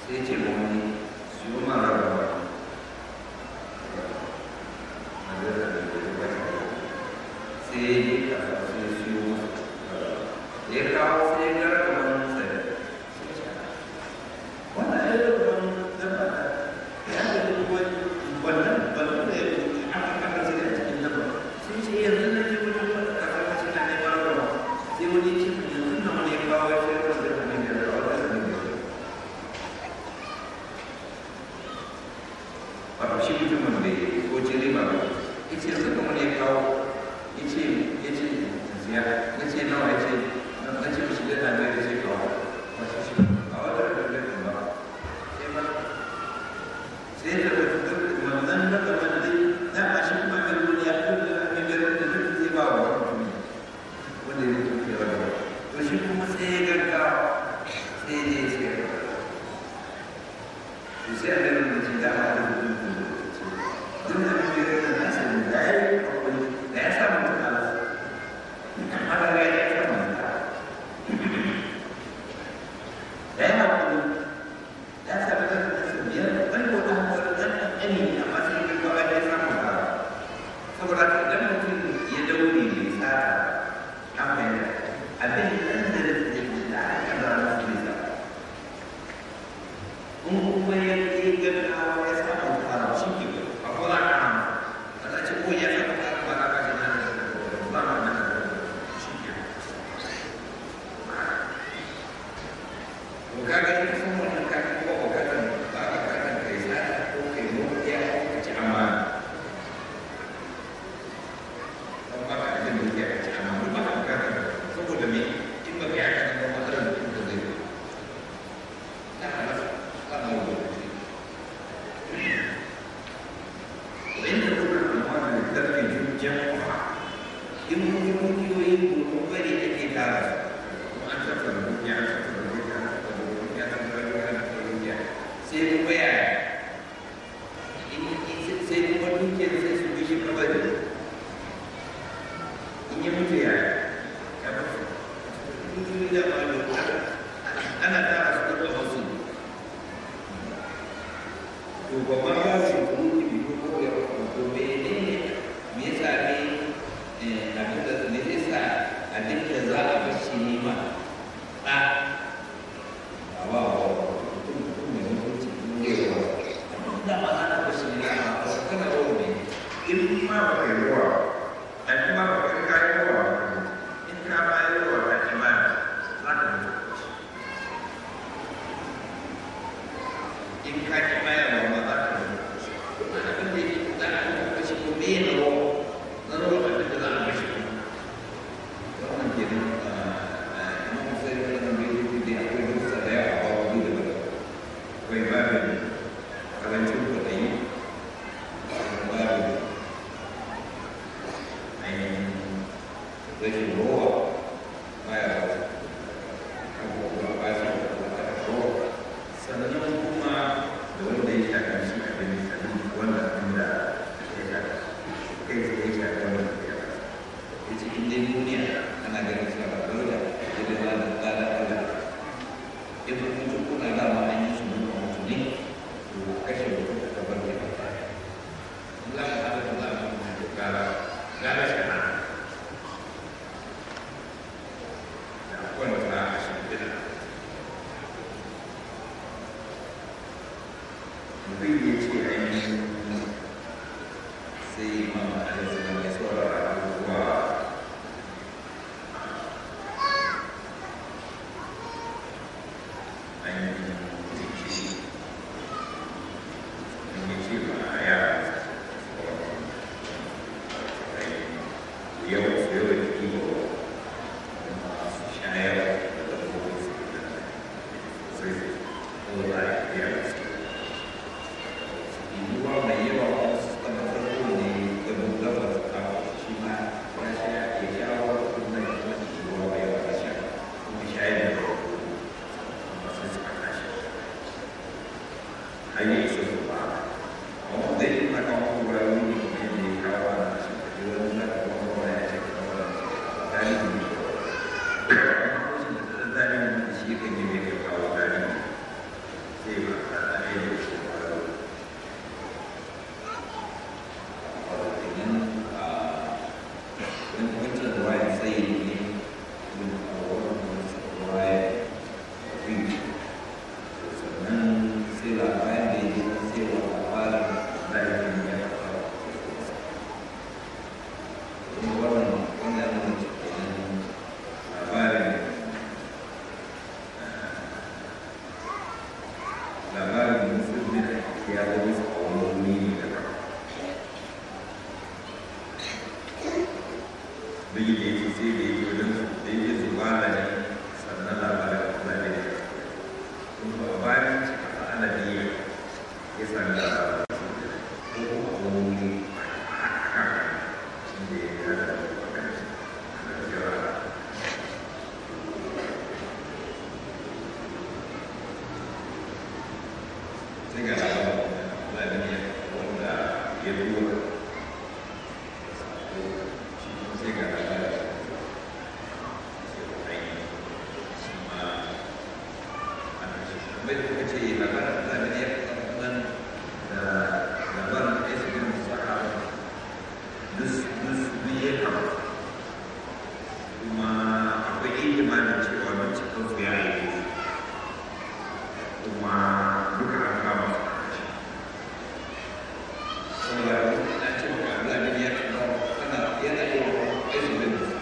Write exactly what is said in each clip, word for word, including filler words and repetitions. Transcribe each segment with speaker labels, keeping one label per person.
Speaker 1: sai ce ba wani su yi mara da ba a zai da ba sai ya yi kasa sai ya siyo masa ya kawo sai ya gara kamar sai wannan ya yi kamar dabba ya ga duk wani wannan wannan da ya yi aka kaka sai da cikin dabba sai ce yanzu na ji wani wani kasa kashi na neman rawa sai wani ce yanzu na wani ya kawo ya sayar da dabba ne da rawa da ne wato shi mutumin da ya ko ce riba ba ya ce yanzu kamar ya kawo ya ce ya ce ziya ya ce nawa ya ce na ce mishi da na da ce kawo wasu shi a wata da da ba sai ba sai da wannan da da wanda da a shi kuma ga duniya ko da ne da da duk zai ba wa mutum wanda ya tafi da wanda to shi kuma sai ya ganka sai ya ce to sai da nan da da da duk da ne da na sai da ya da ya samu ta ana ga ya samu ta da ya haƙuri ya samu ta da biyar wani ko da wani ɗan ɗani amma sai ga gaba da ya samu ta saboda ka idan mutum ya daure bai sata an fahimta abin ɗan da da da aka zama su bai sata in kuma ya yi gaggawa ya samu ta shi ke ba ko za ka hana a ce ko ya samu ta ba za ka ji na ba ma na kaga in sun wannan kaga ko bukatan ba ka kakan kai sai ko kai mu ya ci amma ba ka da mu ya ci amma ba ka kakan saboda me in ba ka kakan ba ma da mutum da zai da Allah Allah mu wanda kuma amma da tarfi jama'a in mun yi mun yi mun bari ake tara an tafi da ya sai kuma yaya sai kuma dukiyar sai su bi shi kabari in yi mutu yaya ya ba su duk da ba da ana tara su da wasu to ba ma ba su kuma bi ko ko ya ko me ne me yasa ne abin da ne yasa abin da za a bar shi ne ma a ba ba da ma ana ba shi ne a kana da wani in ma ba kai ruwa a kuma ba kai kai ruwa in ka ba yi ruwa a kuma za ka mutu in ka ki ma ya ba ma za ka mutu abin da za a yi ba shi ko me na ruwa na ruwa abin da za a ba shi wannan ke nan imam sai wannan bai yi da akwai rusa da yawa ba wani da ba akwai babin karancin kuɗi babu ainihin rashin rowa baya ba abubuwa ba su da rowa sannan kuma da wanda ya shafi shi a gani sannan wanda abin da ya shafi kai sai ya shafi wanda ya shafi ya ce in dai duniya ana ganin suna da dole ya da ba da tsada ɗaga ya fi mutu kuna dama an yi su mutu mutu ne kashe mutum da bar da za ka haɗa da za ka gara gara shana da kwanta a shimfiɗa mutum ya ce ainihin sai mama a yanzu da mai saurara abubuwa ainihin Thank you. sai da yake wajen da yake zuba da ne sannan labarin Allah ne da kuma a bayan cikin annabi ya sami labarin ko kuma a wani haka shi ne ya da magana na jira sai ga labarin ya wanda ya duwa sai ga labarin bai kuka ce labarin zaɓi ne nan da labarin da ya sabi musaka duk ya kama kuma akwai imanin cewa don cikin su ya yi kuma duka an kama su kuma ya na ce maka zaɓi ne ya kama kana yana yi wa ya sabi musaka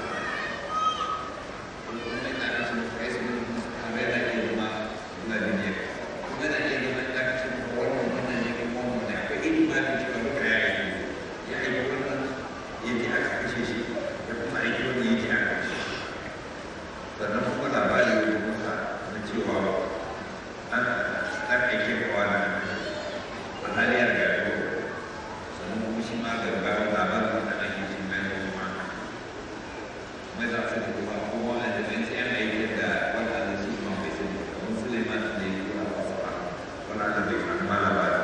Speaker 1: kuma yana da shi ya sabi musaka yana yi wa na duniya kuma da ke zama da kacin wannan wannan ne kuma wannan akwai imanin cewa duka ya yi ya yi wannan ya ji aka kashe shi ya kuma aiki wani ya ji aka kashe shi sannan kuma labari wani musa na cewa an an aike kawa da an kashe shi hali ya riga ya sannan kuma shi ma da bayan labarin da ake shi mai kuma mai za su da kuma kuma a da zai sai an aiki da wannan da shi ma bai sani kamar Suleiman ne wala da bai san ma labarin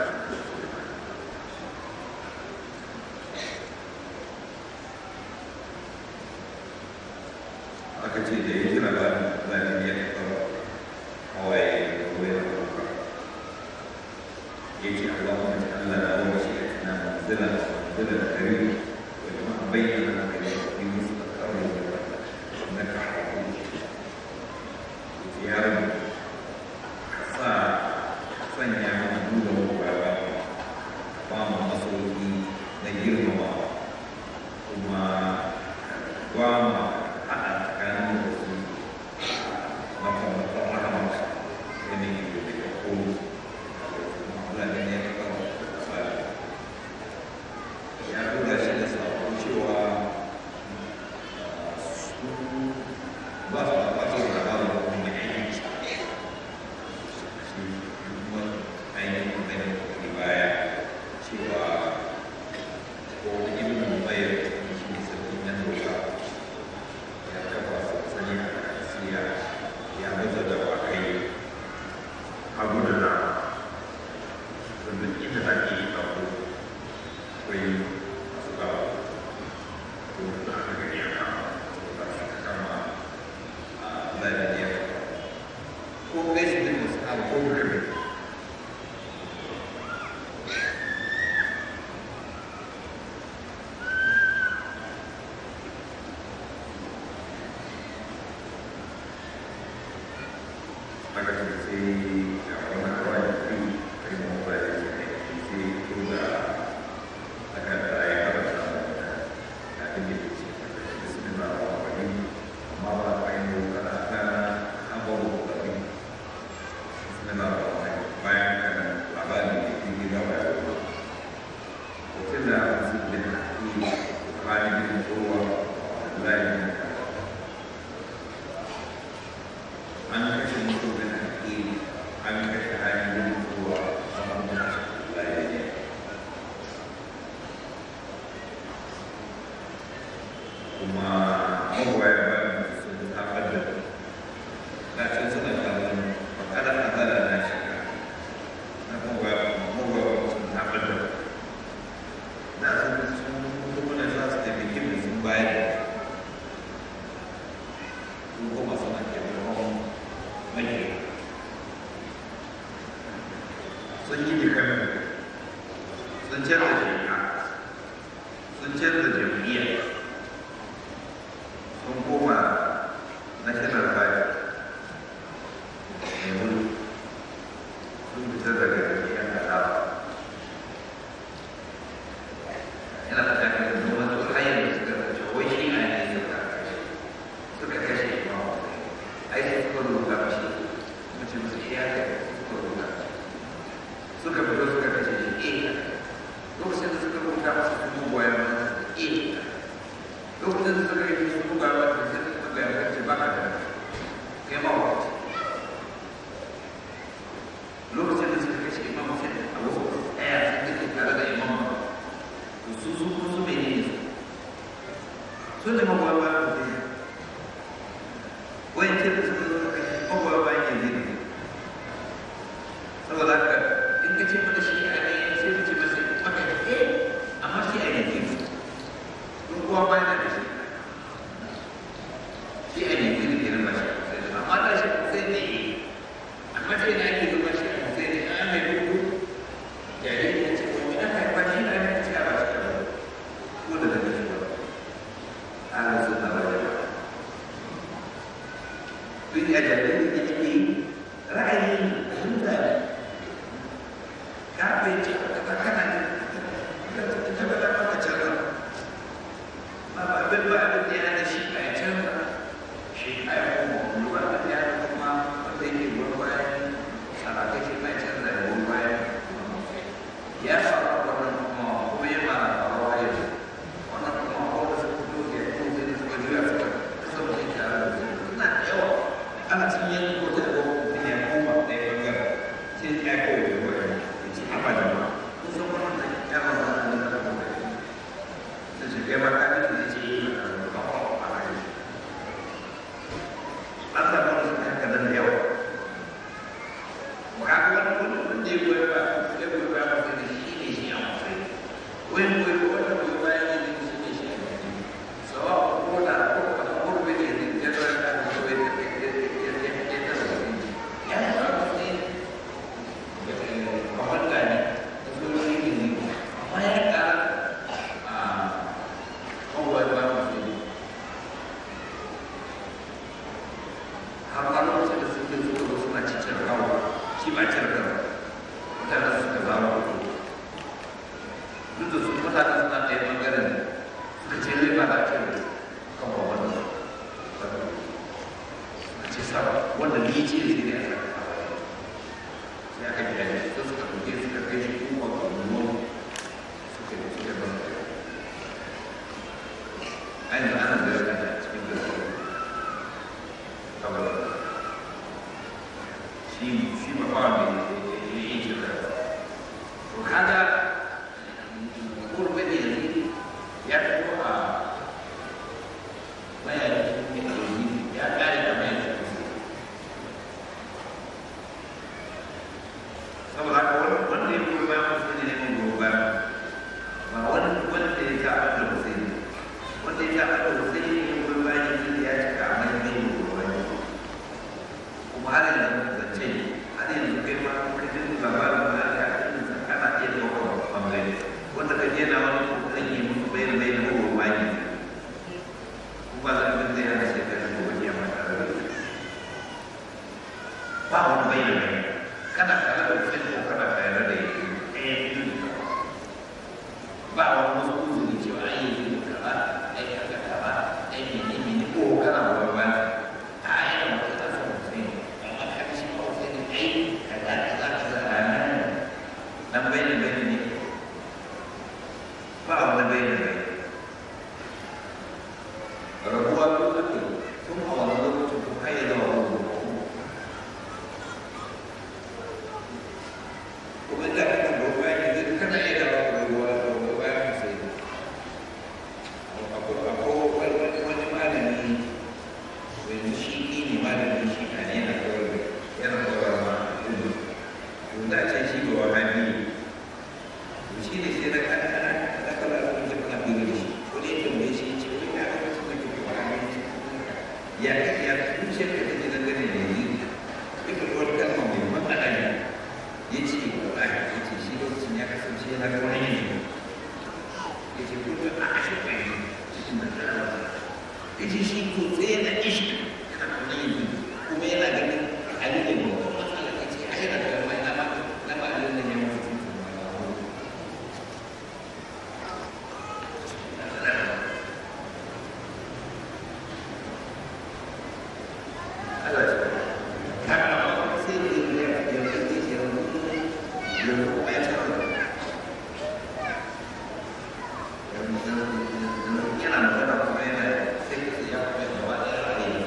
Speaker 1: aka ce da ya ji labarin zaɓi ya taɓa hawaye da wayar kuka ya ce Allah wani Allah na wani shi a tana manzila manzila da kare wanda ma bayyana na kare yi musu da kawai da na kawo ya rabu sa sanya mana duba mababa ba mu masauki na girmama kuma ba mu haɗa tsakanin da su makamakon rahamar yanayi da daga kowa Allah ne ya kawo tsari ya tura shi da sabon cewa su ba su da ɓatar da ba da kuma aiki ainihin ganin kuɗi baya cewa ko ibn Umayr shi ne sarkin nan doka ya kafa sansani a Asiya ya baza da wakai abu da na wanda ita ake yi abu akwai masu gawa ko da aka gani a kama da suka kama a zaɓi ya ko gaishe da masu abu ko gari maka sai a wani kawai da fi kai mawa da ya ne sai tura aka da ya haɗa da ya fi da ce da su nuna wa wani amma ba a yi yau kana kana abubuwa da wani su nuna wa wani bayan kana labarin da ke gida wa ya ruwa hoton da su da na iya kwanin bin kowa da layin an kashe mutum da ake an kashe hanyar zuwa saman da laye kuma mawaya ba sun haɓar da lafiyar suna kallon makarar nazara na shiga na mawaya sun haɓar da na sun sun kuma na za su tafi kimi sun bayar sun kuma suna kewayon mai sun yi jikin sun canza jami'a sun canza jam'iyyar sun koma national party mai mulki sun fita daga jam'iyyar adawa yana da tafiya da noma da hanyar da suka zace wai shi a yanzu suka kashe suka kashe imamu ai sai suka rubuta mashi mace musu shi ya kai suka rubuta suka fito suka kashe shi eh lokacin da suka rubuta masa sun goya masa eh lokacin da suka yi sun buga masa da ake zama shi a sai ne an mai rubu jariri ya ce wani aka yi ba shi na yi ce a ba shi ba ko da daga shi ba ana so na ba da ba duk ya jariri da ake yi ra'ayi fahimta ne ka fahimci ka kana ne ta ba da maka canza ma ba abin ba abin da yana da shi a yi canza shi a yi kuma ruwa abin da yana kuma wanda yake ruwan bayan sarakai shi mai canza da ruwan bayan ya faru wannan kuma kuma ya mara faruwa yanzu wannan kuma wanda su fito ya fito sai da suka juya suka saboda ya kyara da su suna da yawa ana cikin yanzu ko ta yawa mutum ya koma ɗaya ɓangaren sai ya kawai da ruwa ya ce a ba da ma kun san wannan da ya ma za a nuna da kuma da shi kai ma ka ga da ce yi na da kawo a rayu an samu da suka haka nan da yawa maka wani wani wanda ya goyi ba ya goyi ba ba sai da shi ne shi a matsayi wani goyi ba wanda goyi ba ya ne shi ne shi a matsayi sawa ko da ko ba da ko bai ne ya zo ya ta ko bai ya ya ya ya ta da shi ya ba ba ne ba wanda ne da so ne ne amma ya ka a ko ba ba ne har ma lokacin da suke zuwa da suna cikin rawa shi ba cin rawa mutane suka zama hoto duk da su mutane suna ɗaya ɓangaren suka ce zai ba da ce kan ba wannan suka ce saba wanda ni ce zai ne a sai aka gida ne sai suka ɗauke suka kai shi kuma ga ruwan suka yi suka ba a yanzu ana da yau da cikin gaskiya saboda shi shi ba ba mai yi ce da to kaga kurbe ne ya fito a bayan ya kare da bayan saboda haka wanda ya kuma bayan wasu ne neman gobe bayan ba wani wanda ya zaɓa da wasu ne wanda ya zaɓa da wasu ne ya kuma bayan ya cika a mai mai gobe bayan kuma har yanzu zance har yanzu kai ma ka ji labarin da aka yi ana iya ɗaukar ɓangare wanda ka je na wani kokarin yi musu bayan bayan gobe bayan kuma za a bin zai hana shekaru gobe ya mata da ba wani bayan bayan kana tare da mutum ko kana tare da yake ɗaya biyu ba wani wasu uzuri cewa an yi zuwa kaza ai kaza kaza ai mene mene ko kana gobe bayan a yi da mutum na son mutum amma ka shi ko sai ne ai kaza kaza kaza nan bayan bayan ne ba wani bayan bayan rabuwa lokacin sun a wani lokacin ko kai da wani kuma da ka taɓa ruwa ne zai kana iya da wani ruwa da ruwa ya fi sai akwai wani malami wani shi ne malamin shi a ne na kawai yana kawai ma ilu to za a ce shi ga wahabi to shi ne sai na kana na kala da wani jama'a biyu da shi wani ya tambaye shi ya ce wani ya ga wasu da ke wahabi ya ya zuciyar ka take dangane da yanzu ita wani kalma mai matsala ne ya ce wallahi ya ce shi lokacin ya kasance yana ga wani yanzu ya ce kullum a ashe kai cikin da tsara ya ce shi to tsaye na ishi kana wani yanzu kuma yana ganin halin da ba matsala ya ce a yana da mai na ma na ma halin da ya mafi tuntun ba na wani Allah ya kama sai da ya ya ya ya ya yana magana kuma yana sai ya kuma gaba da ra'ayi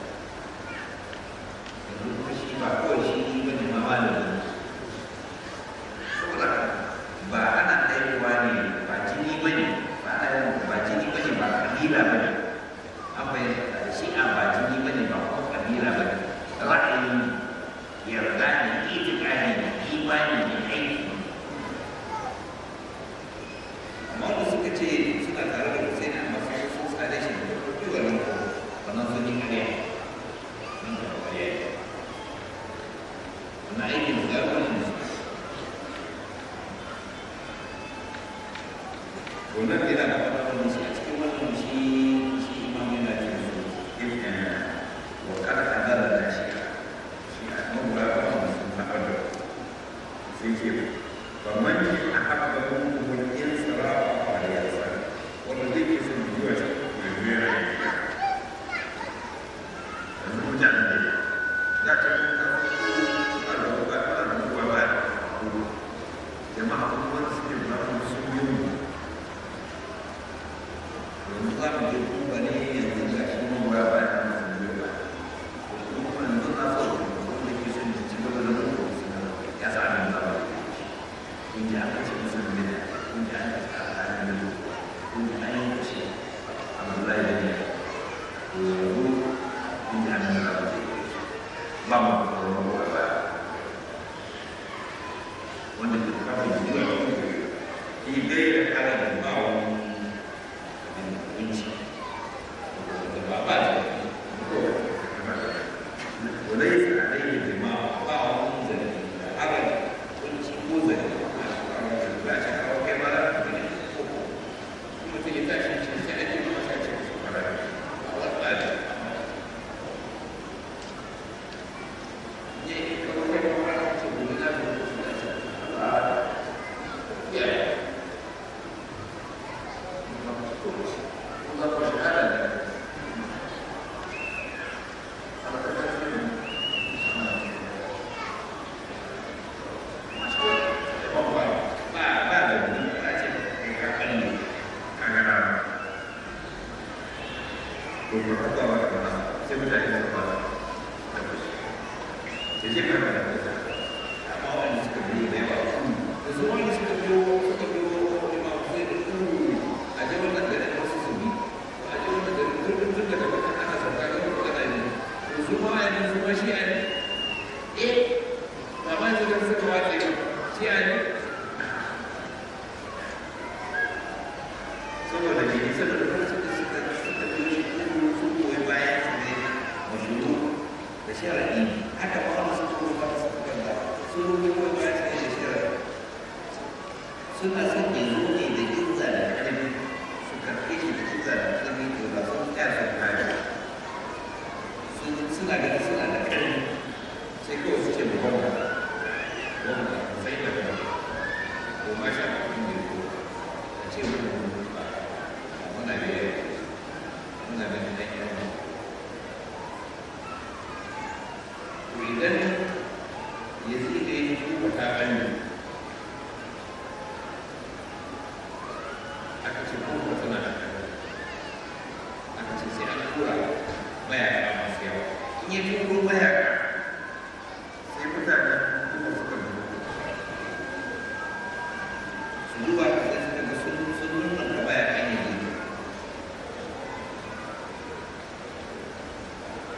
Speaker 1: yanzu kuma shi ba kawai shi ba ne ma malami saboda ba ana haihuwa ne ba jini ba ne ba ana ba jini ba ne ba kabila ba ne an bayyana shi a ba jini ba ne ba kuma kabila ba ne ra'ayi yarda ne itikadi ne imani ne aiki amma wanda suka ce suna tare da Hussein amma sun sun tsare shi da kuɗi wannan ko wannan sun yi kariya nan da kariya wannan aikin zamanin su wannan yana da wani shi a cikin wannan shi shi imam yana ce su wa kada kadara da shi shi a kan ba ba sun haɓar da sai ce ba man yi a haɓar da kuma yin tsarawa a yasa wanda zai ke sun biyu a cikin biyar yanzu mutane ne za ta yi na suna da ba ta da ba ba jama'a kuma suke ba sun yi mu yanzu za mu je duba ne yanzu ga shi mun ba ba ta masu biyu ba kuma yanzu na so wanda ke son ci gaba da mutu ya sa nan ba kun ji aka ce musu ne kun ji aka ce aka ne kun ji an yi kashe Abdullahi da ne yanzu kun ji an yi ba ba mu ba ba ba wanda ke kafa zuwa ki dai da kala da ba wani وليس عليه دماء بعض ذلك حرج والشكوذ لا شك كما لا ثم تجد شيء سيأتي بمشاكل الله تعالى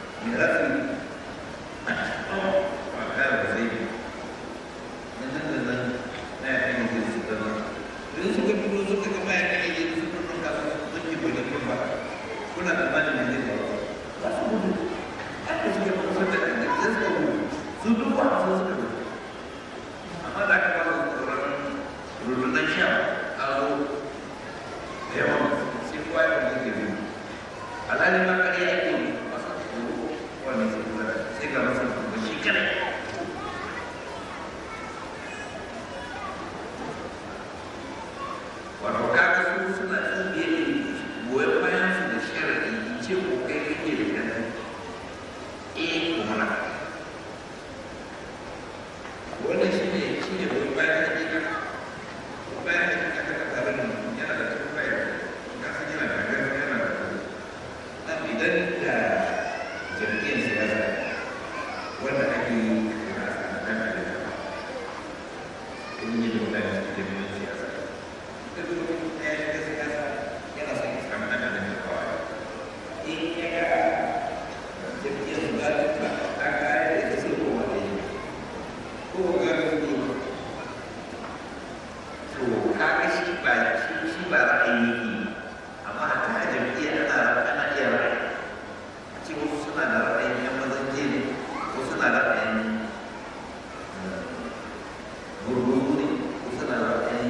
Speaker 1: Gracias. gurguru ne ko suna da wani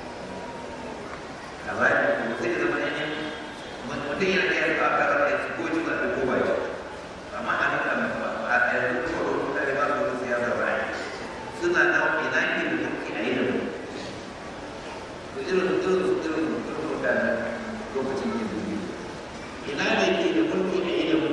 Speaker 1: kaza ne ko sai da zama ne mutum yana da yadda aka rasa su ko ci zaɓe ko ba ci amma an da a yanzu ko da mutane ba su da siyasa ba ne suna da ina ke da mulki a yi da mu to irin irin irin irin mutanen lokacin yin zubi ina ne ke da mulki a yi da mu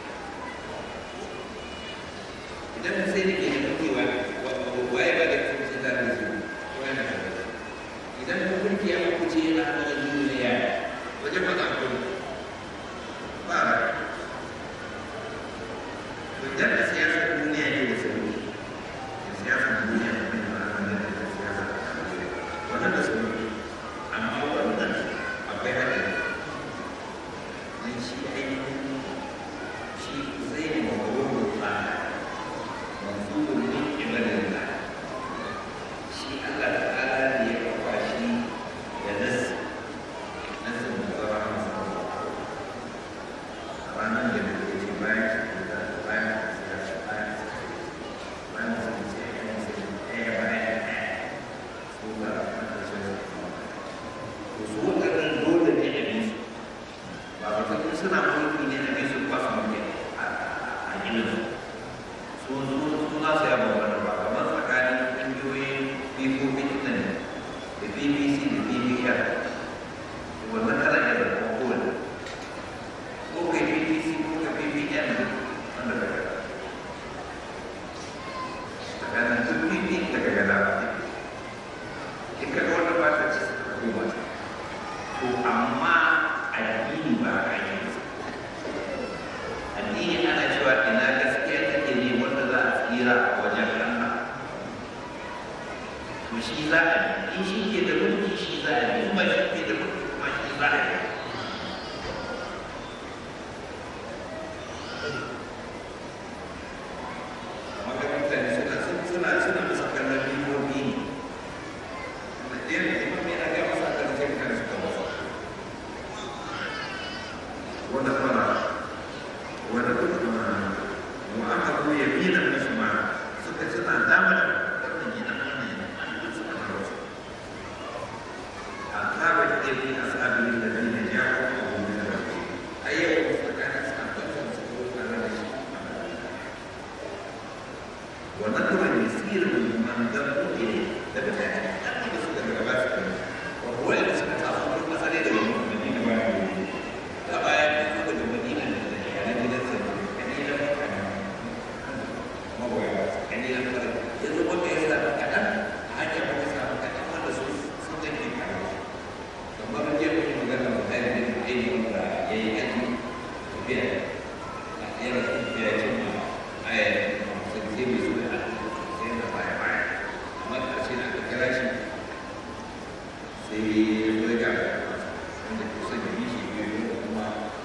Speaker 1: idan sai da ke da mulki wa waye ba da kuma sai da su waye na da idan mulki ya kuce yana da duniya wajen ba za ku ba ba idan da siyasar duniya ne da sauri da siyasar duniya da mai ma'ana da siyasar wannan da sauri amma wannan akwai haɗari don shi ainihin shi zai ne mawarwar tsara manzubin ne ibarin da shi Allah ta'ala ne ya kafa shi da nasi nasin da zama masa ranar da ya ce bayan shi da bayan siyasa bayan bayan sun ce yan sai ɗaya bayan ɗaya su ga kasashen to su waɗannan dole ne a bisu ba ba ta suna mulki ne a bisu ba su mulki a ginin su su su na su yaba wani ba kamar tsakanin ƙungiyoyin P P P ɗin da B B C da B B R wannan kana iya zama kowane ko kai B B C ko kai B B N wanda ka gada tsakanin duk B B da ka gada in ka ga wanda ba ta ci ko ba ta to amma addini ba a yi addini ana cewa ina gaskiya take ne wanda za a tsira a wajen Allah to shi za a yi in shi ke da mulki shi za a yi in ba shi ke da mulki kuma shi za a yi amma ga mutane suna suna suna masa kallon biyoyi ne da ɗaya ne imam yana ga masa kallon sai mutane suka masa wanda fara wanda kuma mu'amalu yaminan nasu ma suka suna dama da wannan yana wannan yana suka fara su akaba da bi ashabi da bin ja'a ko min rabbi ayyau tsakanin sahabban su ko tare da shi wannan kuma ne sirrin manzon ne da da da suka daga ba su ko wanda suka tafi ko asali da wannan ne ba ne da bayan ko da madina da yana gidan sa kadila magoya kadila fara yanzu wanda ya sa kadan hanya ba ta samu kadan wanda su sun take kare kamar da ke kuma magana da kai da kai wanda yayi kaji tafiya yana tafiya cewa ai sai sai mai zuwa sai da baya baya amma karshe na da kira shi sai ya ga wanda ke son ya yi shi biyu kuma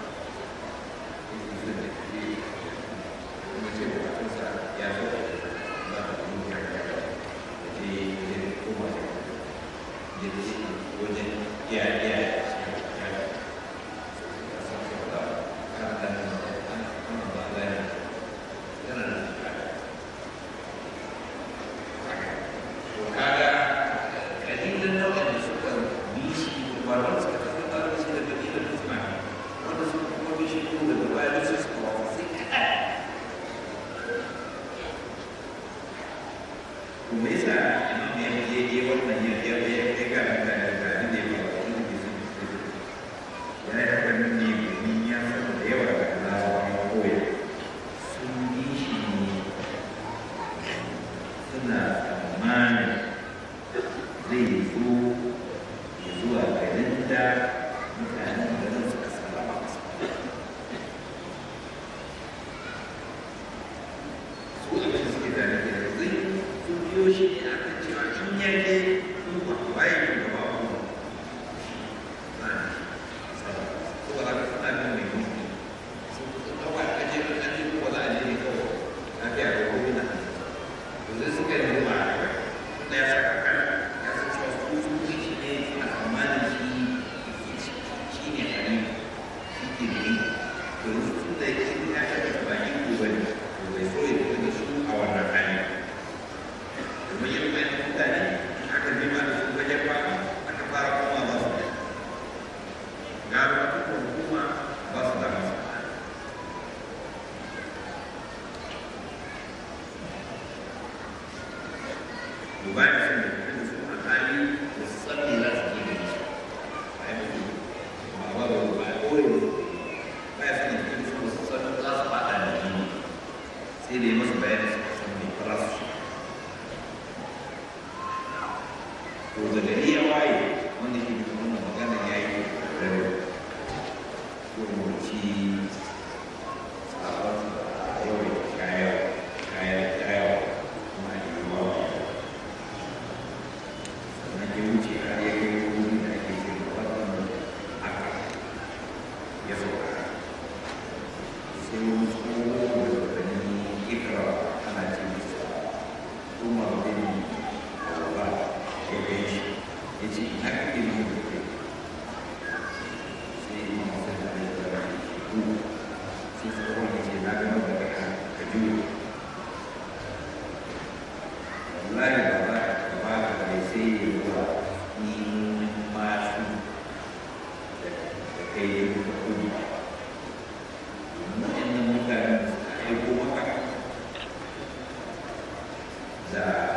Speaker 1: ya so ba da kuma ya ga da ke kuma ya ce wajen ya ya ya san da kan da an kuma ba da yana da to kaga kalilan da wanda suka bi shi ba wanda suka tafi da shi da kalilan da suka wanda suka kuma bi shi ko da bayan su suka wafa sai kaɗan me yasa imam ya je je wannan ya ya ya ya ga da da da ne ba wani ne sun ce yana da kan ne domin ya san da yawa da Allah ya koya sun yi shi ne suna tsammanin zai zo ya zuwa garin da mutanen garin suka sallama masa su abin suke tare da zai biyo shi ne a kan cewa in ya je kuma waye ne gaba ko ba ko ba ka tsaya da mai mutu su da wa ka je ka je ko za a je ne kawai ka ga ko ko na to zai suka yi ma da ya saka kan ya san cewa su su shi ne a tsammanin shi shi ne hali shi ke ne to su da yake ya ga ba yi ko ba ne to bai so ya da su a wannan hali domin yin mai mutane duba da sun da kuma su a hali da su tsalle za su ke da shi a yi mutu ba ba ba ba a kore musu ba ya sani cikin su su tsalle za su fada da jini sai da yi masu bayani su san mai fara su shi to da gari ya waye wanda ke da wannan magana ya yi da rubuci sabon yau kayan kayan kayan kuma a yi wa sannan ya wuce har ya kai wurin da ake ce da wannan haka ya sauka sai wani tsohon da wani ikra ana ce masa kuma bin Allah ya kai shi ya ce ina kake nuna da kai sai yi masu da ya zara da shi sai tsohon ya ce na gano da kai ka juyo wallahi ba za ka ba ka kai sai ya zuwa ni masu da kai ya yi ka kudi waɗannan mutanen da suka aiko maka da